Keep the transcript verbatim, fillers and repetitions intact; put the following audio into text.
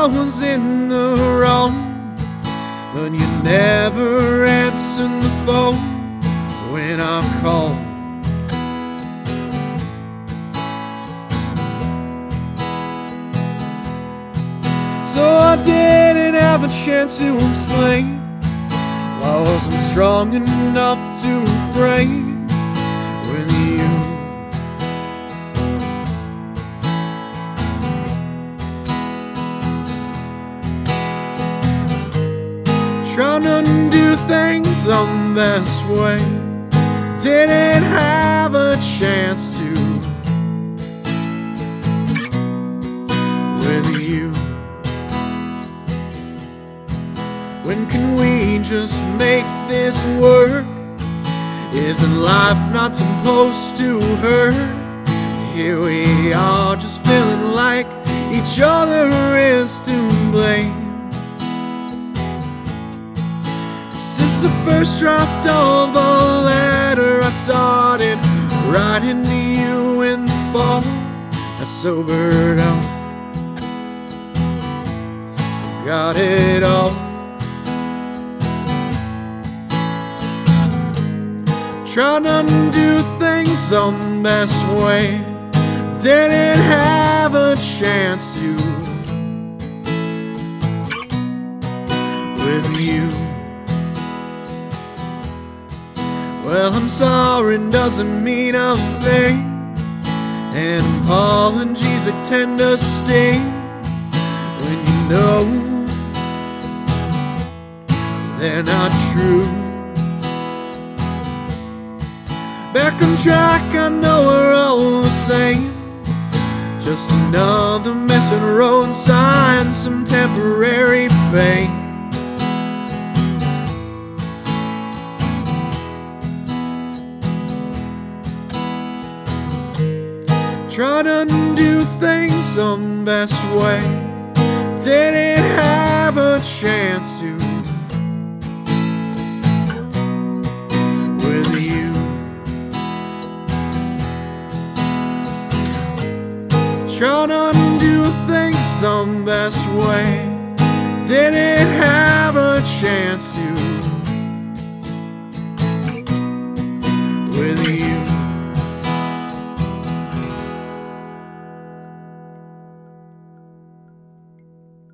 I was in the wrong, but you never answered the phone when I called. So I didn't have a chance to explain why I wasn't strong enough to refrain with you. Trying to undo things on the best way, didn't have a chance to with you. When can we just make this work? Isn't life not supposed to hurt? Here we are just feeling like each other is to blame. This is the first draft of a letter I started writing to you in the fall. I sobered up, got it all. Trying to undo things on the best way, didn't have a chance to with you. Well, I'm sorry doesn't mean a thing, and apologies that tend to sting when you know they're not true. Back on track, I know we're all the same, just another mess in a row inside some temporary fame. Try to undo things on the best way, didn't have a chance to with you. Try to undo things on the best way, didn't have a chance to